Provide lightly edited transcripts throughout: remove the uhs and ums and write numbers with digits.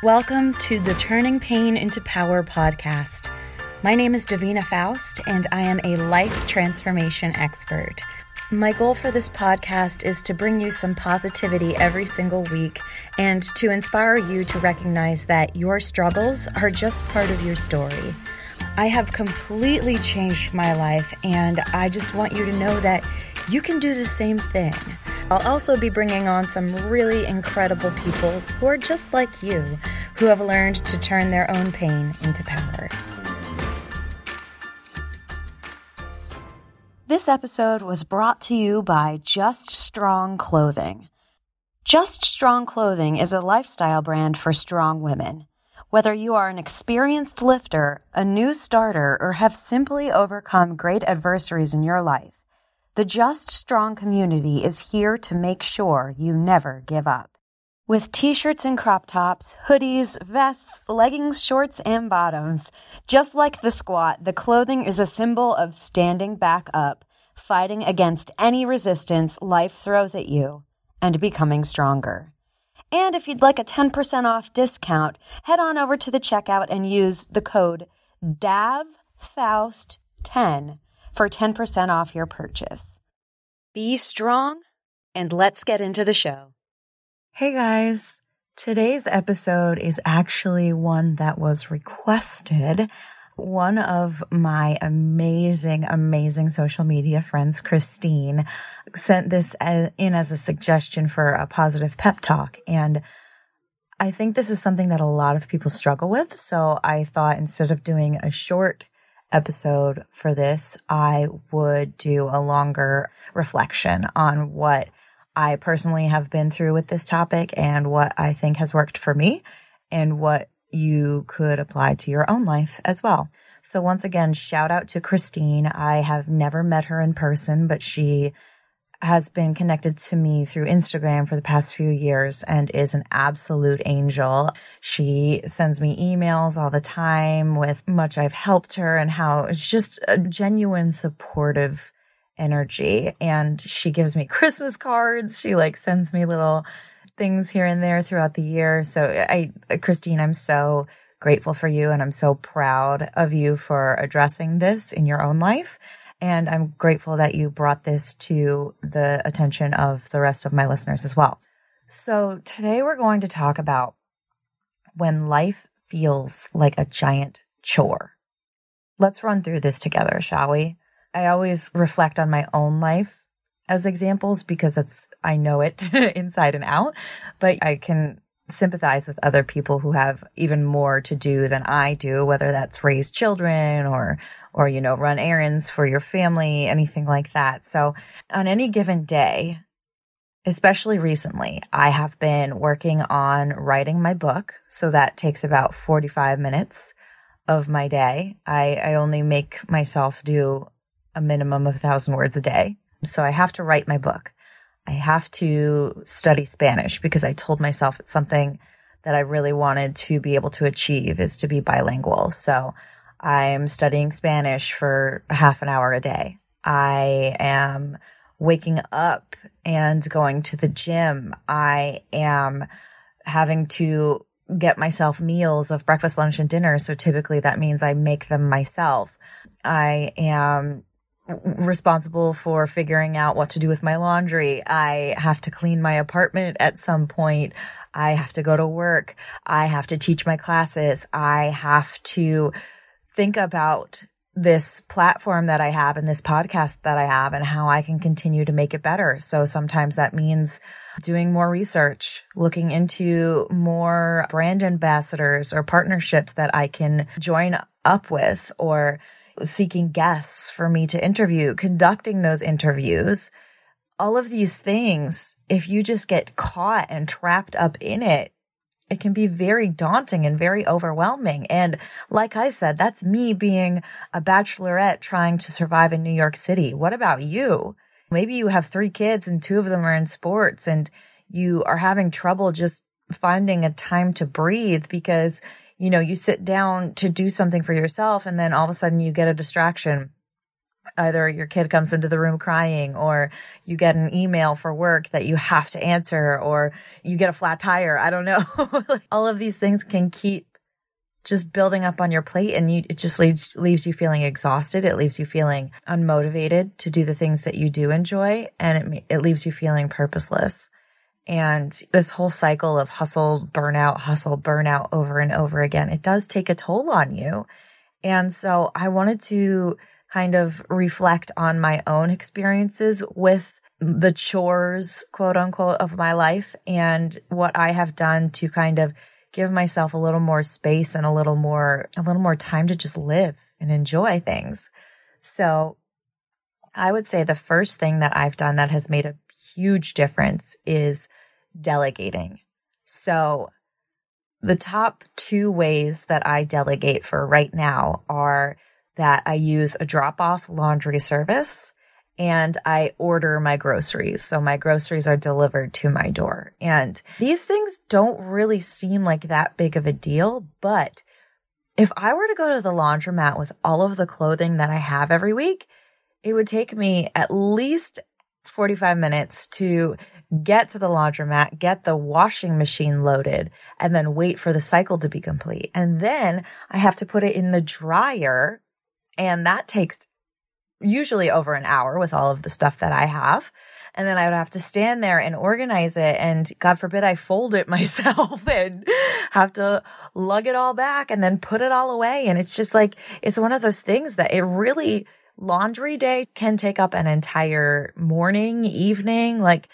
Welcome to the Turning Pain into Power podcast. My name is Davina Faust, and I am a life transformation expert. My goal for this podcast is to bring you some positivity every single week and to inspire you to recognize that your struggles are just part of your story. I have completely changed my life, and I just want you to know that you can do the same thing. I'll also be bringing on some really incredible people who are just like you, who have learned to turn their own pain into power. This episode was brought to you by Just Strong Clothing. Just Strong Clothing is a lifestyle brand for strong women. Whether you are an experienced lifter, a new starter, or have simply overcome great adversities in your life, the Just Strong community is here to make sure you never give up. With t-shirts and crop tops, hoodies, vests, leggings, shorts, and bottoms, just like the squat, the clothing is a symbol of standing back up, fighting against any resistance life throws at you, and becoming stronger. And if you'd like a 10% off discount, head on over to the checkout and use the code DAVFAUST10 for 10% off your purchase. Be strong, and let's get into the show. Hey guys, today's episode is actually one that was requested. One of my amazing social media friends, Christine, sent this in as a suggestion for a positive pep talk. And I think this is something that a lot of people struggle with. So I thought instead of doing a short episode for this, I would do a longer reflection on what I personally have been through with this topic and what I think has worked for me and what you could apply to your own life as well. So once again, shout out to Christine. I have never met her in person, but she has been connected to me through Instagram for the past few years and is an absolute angel. She sends me emails all the time with much I've helped her and how it's just a genuine supportive energy. And she gives me Christmas cards. She sends me little things here and there throughout the year. So Christine, I'm so grateful for you and I'm so proud of you for addressing this in your own life. And I'm grateful that you brought this to the attention of the rest of my listeners as well. So today we're going to talk about when life feels like a giant chore. Let's run through this together, shall we? I always reflect on my own life as examples because I know it inside and out, but I can sympathize with other people who have even more to do than I do, whether that's raise children or run errands for your family, anything like that. So on any given day, especially recently, I have been working on writing my book. So that takes about 45 minutes of my day. I only make myself do a minimum of 1,000 words a day. So I have to write my book. I have to study Spanish because I told myself it's something that I really wanted to be able to achieve is to be bilingual. So I'm studying Spanish for a half an hour a day. I am waking up and going to the gym. I am having to get myself meals of breakfast, lunch, and dinner. So typically that means I make them myself. I am responsible for figuring out what to do with my laundry. I have to clean my apartment at some point. I have to go to work. I have to teach my classes. I have to think about this platform that I have and this podcast that I have and how I can continue to make it better. So sometimes that means doing more research, looking into more brand ambassadors or partnerships that I can join up with, or seeking guests for me to interview, conducting those interviews. All of these things, if you just get caught and trapped up in it, it can be very daunting and very overwhelming. And like I said, that's me being a bachelorette trying to survive in New York City. What about you? Maybe you have 3 kids and 2 of them are in sports and you are having trouble just finding a time to breathe because you sit down to do something for yourself and then all of a sudden you get a distraction either your kid comes into the room crying, or you get an email for work that you have to answer, or you get a flat tire. I don't know. All of these things can keep just building up on your plate, and it just leaves you feeling exhausted. It leaves you feeling unmotivated to do the things that you do enjoy, and it leaves you feeling purposeless. And this whole cycle of hustle, burnout over and over again, it does take a toll on you. And so I wanted to kind of reflect on my own experiences with the chores, quote unquote, of my life, and what I have done to kind of give myself a little more space and a little more time to just live and enjoy things. So I would say the first thing that I've done that has made a huge difference is delegating. So the top 2 ways that I delegate for right now are that I use a drop-off laundry service and I order my groceries. So my groceries are delivered to my door. And these things don't really seem like that big of a deal, but if I were to go to the laundromat with all of the clothing that I have every week, it would take me at least 45 minutes to get to the laundromat, get the washing machine loaded, and then wait for the cycle to be complete. And then I have to put it in the dryer, and that takes usually over an hour with all of the stuff that I have. And then I would have to stand there and organize it. And God forbid I fold it myself and have to lug it all back and then put it all away. And it's just like, it's one of those things that laundry day can take up an entire morning, evening. Like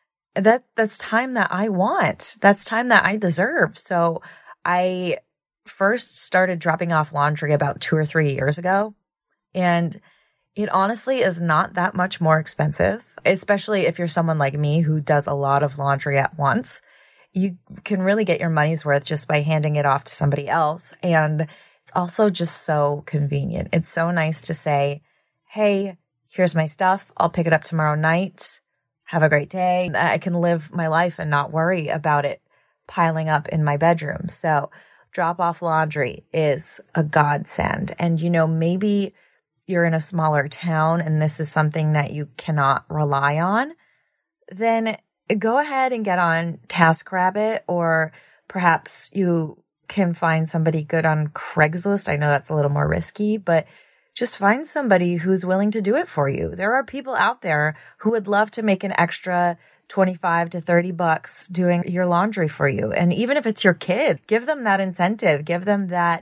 that's time that I want. That's time that I deserve. So I first started dropping off laundry about 2 or 3 years ago. And it honestly is not that much more expensive, especially if you're someone like me who does a lot of laundry at once. You can really get your money's worth just by handing it off to somebody else. And it's also just so convenient. It's so nice to say, hey, here's my stuff. I'll pick it up tomorrow night. Have a great day. I can live my life and not worry about it piling up in my bedroom. So drop off laundry is a godsend. And, maybe you're in a smaller town and this is something that you cannot rely on, then go ahead and get on TaskRabbit, or perhaps you can find somebody good on Craigslist. I know that's a little more risky, but just find somebody who's willing to do it for you. There are people out there who would love to make an extra $25 to $30 doing your laundry for you. And even if it's your kid, give them that incentive, give them that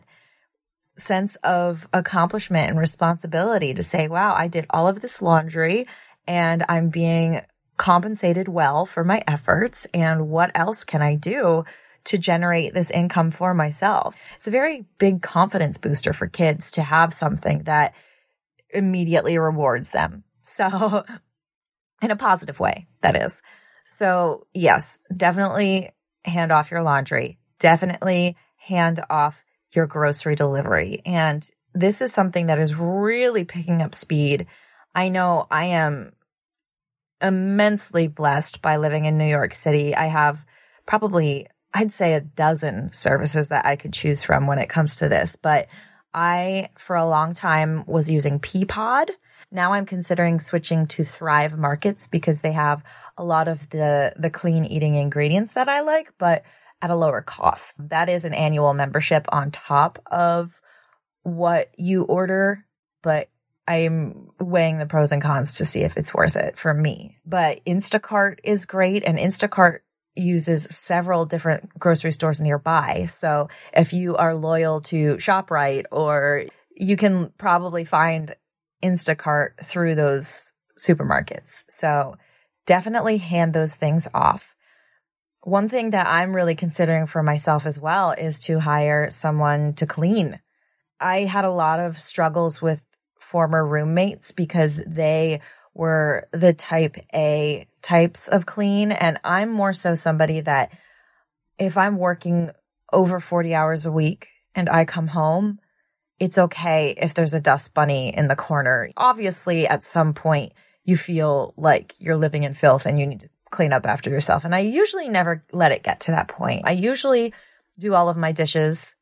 sense of accomplishment and responsibility to say, wow, I did all of this laundry and I'm being compensated well for my efforts. And what else can I do to generate this income for myself? It's a very big confidence booster for kids to have something that immediately rewards them. So in a positive way, that is. So yes, definitely hand off your laundry. Definitely hand off your grocery delivery. And this is something that is really picking up speed. I know I am immensely blessed by living in New York City. I have probably, I'd say, a dozen services that I could choose from when it comes to this. But I, for a long time, was using Peapod. Now I'm considering switching to Thrive Markets because they have a lot of the clean eating ingredients that I like, but at a lower cost. That is an annual membership on top of what you order, but I'm weighing the pros and cons to see if it's worth it for me. But Instacart is great, and Instacart uses several different grocery stores nearby. So if you are loyal to ShopRite, or you can probably find Instacart through those supermarkets. So definitely hand those things off. One thing that I'm really considering for myself as well is to hire someone to clean. I had a lot of struggles with former roommates because they were the type A types of clean. And I'm more so somebody that if I'm working over 40 hours a week and I come home, it's okay if there's a dust bunny in the corner. Obviously, at some point, you feel like you're living in filth and you need to clean up after yourself. And I usually never let it get to that point. I usually do all of my dishes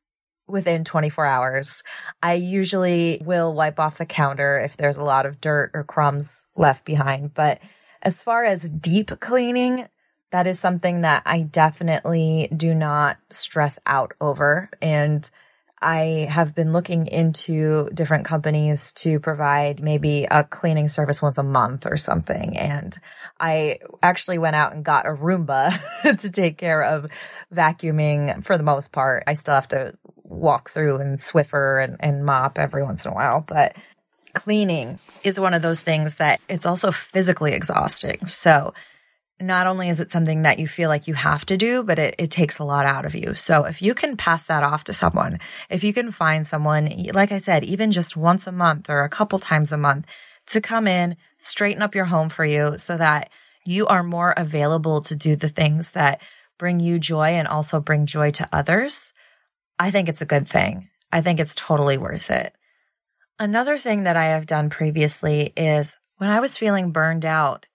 within 24 hours. I usually will wipe off the counter if there's a lot of dirt or crumbs left behind. But as far as deep cleaning, that is something that I definitely do not stress out over. And I have been looking into different companies to provide maybe a cleaning service once a month or something. And I actually went out and got a Roomba to take care of vacuuming for the most part. I still have to walk through and Swiffer and mop every once in a while, but cleaning is one of those things that it's also physically exhausting. So not only is it something that you feel like you have to do, but it takes a lot out of you. So if you can pass that off to someone, if you can find someone, like I said, even just once a month or a couple times a month to come in, straighten up your home for you so that you are more available to do the things that bring you joy and also bring joy to others, I think it's a good thing. I think it's totally worth it. Another thing that I have done previously is when I was feeling burned out,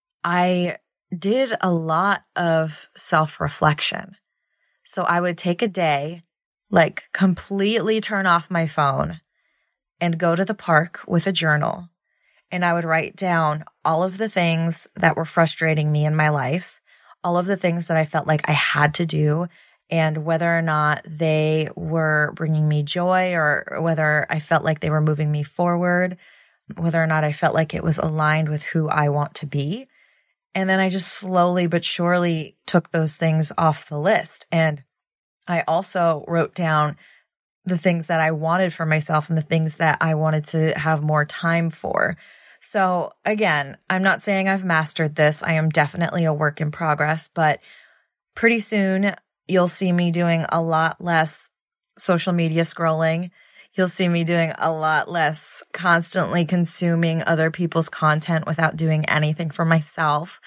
I did a lot of self-reflection. So I would take a day, like completely turn off my phone and go to the park with a journal. And I would write down all of the things that were frustrating me in my life, all of the things that I felt like I had to do, and whether or not they were bringing me joy or whether I felt like they were moving me forward, whether or not I felt like it was aligned with who I want to be. And then I just slowly but surely took those things off the list. And I also wrote down the things that I wanted for myself and the things that I wanted to have more time for. So again, I'm not saying I've mastered this. I am definitely a work in progress, but pretty soon you'll see me doing a lot less social media scrolling. You'll see me doing a lot less constantly consuming other people's content without doing anything for myself.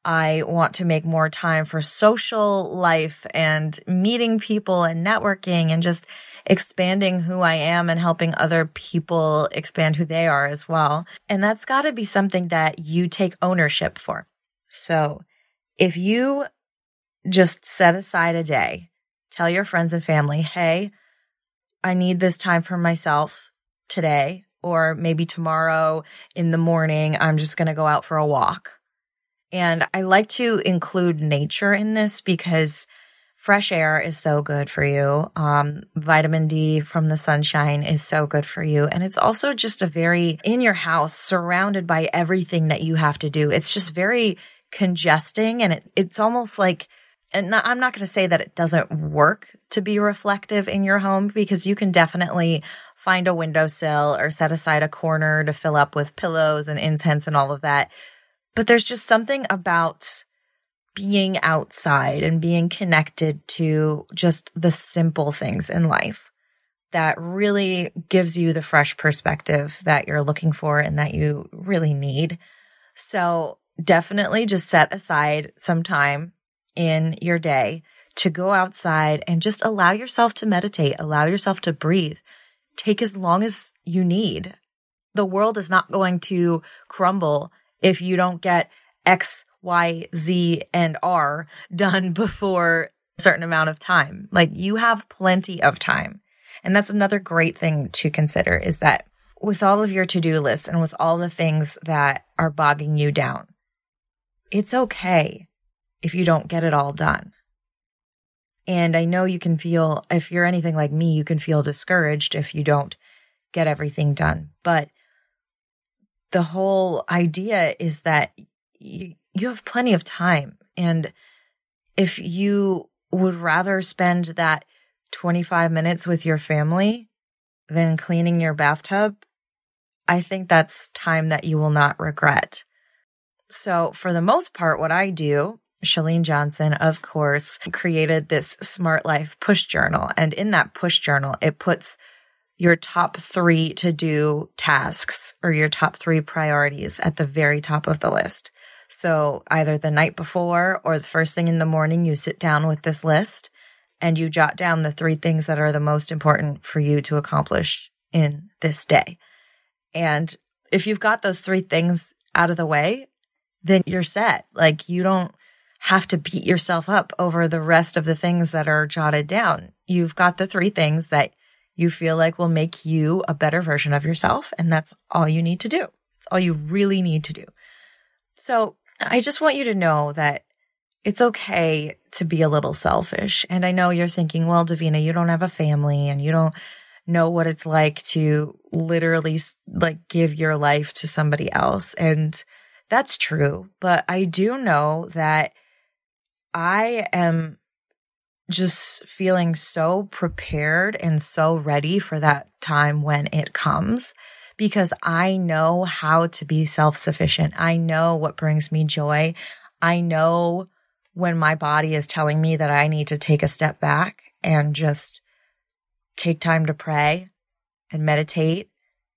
I want to make more time for social life and meeting people and networking and just expanding who I am and helping other people expand who they are as well. And that's got to be something that you take ownership for. So if you just set aside a day, tell your friends and family, hey, I need this time for myself today, or maybe tomorrow in the morning, I'm just going to go out for a walk. And I like to include nature in this because fresh air is so good for you. Vitamin D from the sunshine is so good for you. And it's also just a very in your house, surrounded by everything that you have to do. It's just very congesting, and it's almost like, and I'm not going to say that it doesn't work to be reflective in your home, because you can definitely find a windowsill or set aside a corner to fill up with pillows and incense and all of that. But there's just something about being outside and being connected to just the simple things in life that really gives you the fresh perspective that you're looking for and that you really need. So definitely just set aside some time in your day to go outside and just allow yourself to meditate, allow yourself to breathe. Take as long as you need. The world is not going to crumble if you don't get X, Y, Z, and R done before a certain amount of time. Like, you have plenty of time. And that's another great thing to consider, is that with all of your to-do lists and with all the things that are bogging you down, it's okay if you don't get it all done. And I know you can feel, if you're anything like me, you can feel discouraged if you don't get everything done. But the whole idea is that you have plenty of time. And if you would rather spend that 25 minutes with your family than cleaning your bathtub, I think that's time that you will not regret. So for the most part, what I do, Chalene Johnson, of course, created this Smart Life push journal. And in that push journal, it puts your top 3 to-do tasks or your top 3 priorities at the very top of the list. So either the night before or the first thing in the morning, you sit down with this list and you jot down the 3 things that are the most important for you to accomplish in this day. And if you've got those 3 things out of the way, then you're set. Like, you don't have to beat yourself up over the rest of the things that are jotted down. you've got the 3 things that you feel like will make you a better version of yourself. And that's all you need to do. It's all you really need to do. So I just want you to know that it's okay to be a little selfish. And I know you're thinking, well, Davina, you don't have a family and you don't know what it's like to literally like give your life to somebody else. And that's true. But I do know that I am just feeling so prepared and so ready for that time when it comes, because I know how to be self-sufficient. I know what brings me joy. I know when my body is telling me that I need to take a step back and just take time to pray and meditate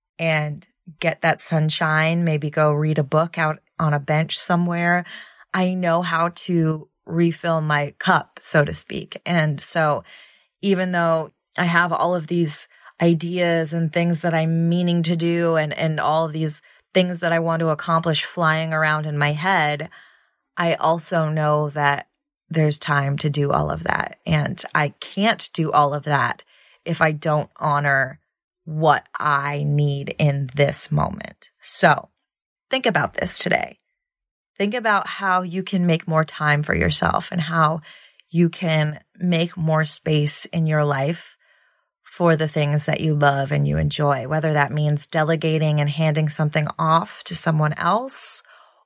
and get that sunshine, maybe go read a book out on a bench somewhere. I know how to refill my cup, so to speak. And so even though I have all of these ideas and things that I'm meaning to do and all of these things that I want to accomplish flying around in my head, I also know that there's time to do all of that. And I can't do all of that if I don't honor what I need in this moment. So think about this today. Think about how you can make more time for yourself and how you can make more space in your life for the things that you love and you enjoy, whether that means delegating and handing something off to someone else,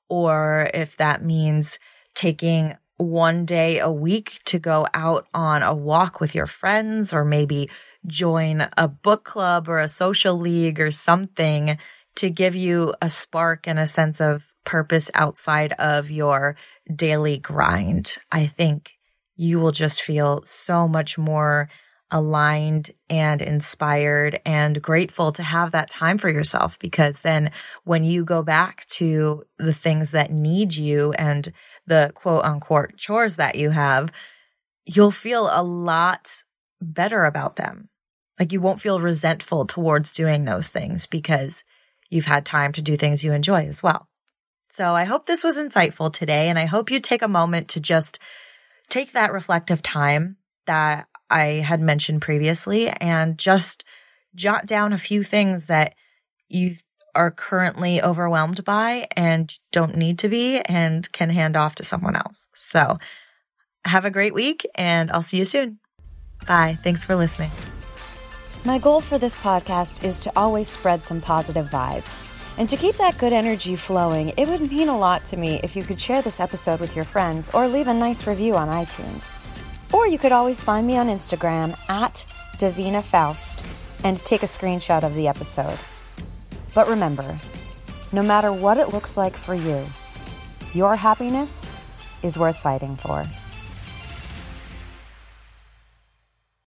or if that means taking one day a week to go out on a walk with your friends, or maybe join a book club or a social league or something to give you a spark and a sense of purpose outside of your daily grind. I think you will just feel so much more aligned and inspired and grateful to have that time for yourself, because then when you go back to the things that need you and the quote unquote chores that you have, you'll feel a lot better about them. Like you won't feel resentful towards doing those things because you've had time to do things you enjoy as well. So I hope this was insightful today, and I hope you take a moment to just take that reflective time that I had mentioned previously and just jot down a few things that you are currently overwhelmed by and don't need to be and can hand off to someone else. So have a great week, and I'll see you soon. Bye. Thanks for listening. My goal for this podcast is to always spread some positive vibes. And to keep that good energy flowing, it would mean a lot to me if you could share this episode with your friends or leave a nice review on iTunes. Or you could always find me on Instagram at Davina Faust and take a screenshot of the episode. But remember, no matter what it looks like for you, your happiness is worth fighting for.